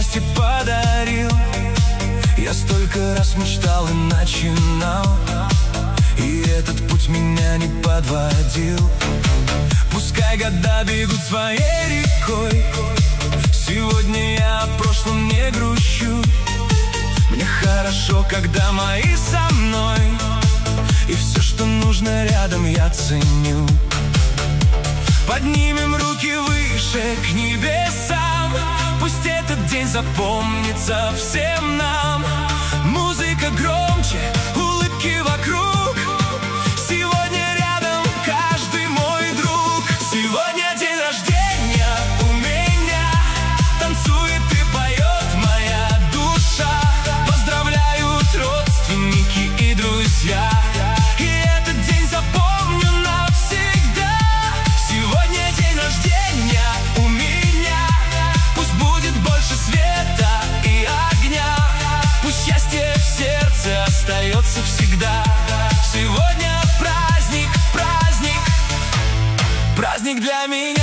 счастье подарил. Я столько раз мечтал и начинал, и этот путь меня не подводил. Пускай года бегут своей рекой, сегодня я о прошлом не грущу. Мне хорошо, когда мои со мной, и все, что нужно рядом, я ценю. Поднимем руки выше к небесам, пусть этот день запомнится всем нам. Музыка громче, улыбки вокруг, сегодня рядом каждый мой друг. Сегодня день рождения у меня, танцует и поет моя душа. Поздравляют родственники и друзья, и этот день запомню навсегда. Сегодня день рождения у меня, пусть будет больше света и огня, пусть счастье в сердце остается всегда. Сегодня праздник, праздник, праздник для меня.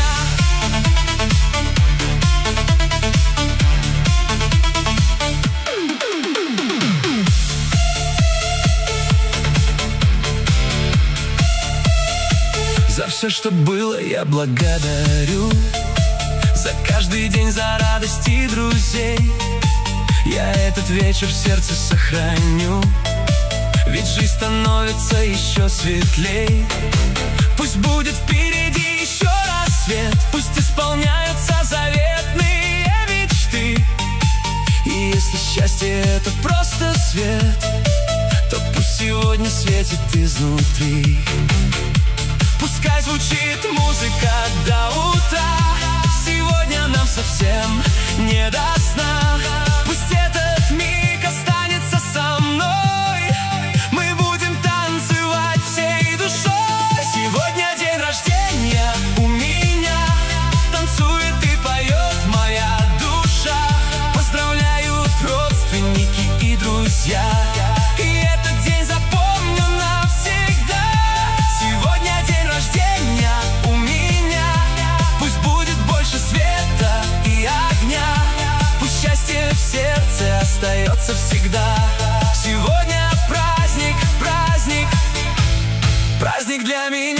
За все, что было, я благодарю, за каждый день, за радости друзей. Я этот вечер в сердце сохраню, ведь жизнь становится еще светлей. Пусть будет впереди еще рассвет, пусть исполняются заветные мечты. И если счастье — это просто свет, то пусть сегодня светит изнутри. Пускай звучит музыка до утра, сегодня нам совсем не до сна. Пусть этот миг останется со мной, мы будем танцевать всей душой. Сегодня день рождения у меня, танцует и поет моя душа. Поздравляют родственники и друзья, и этот день запомню навсегда. Сегодня день рождения у меня, пусть будет больше света и огня, пусть счастье в сердце остается всегда. Сегодня праздник, праздник, праздник для меня.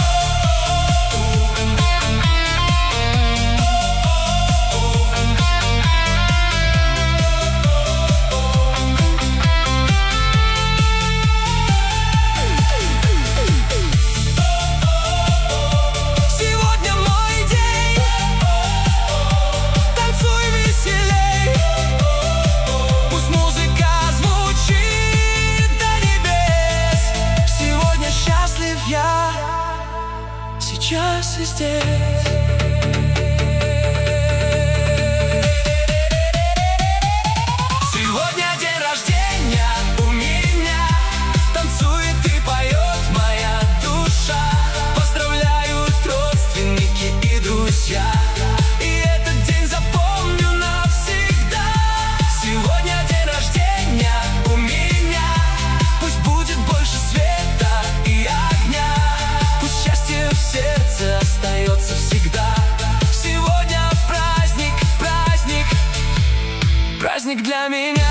Сейчас и здесь. Сегодня день рождения у меня, танцует и поет моя душа. Поздравляют родственники и друзья, и этот день запомню навсегда. Сегодня день рождения у меня, пусть будет больше света и огня, пусть счастье в сердце остается всегда. Сегодня праздник, праздник, праздник для меня.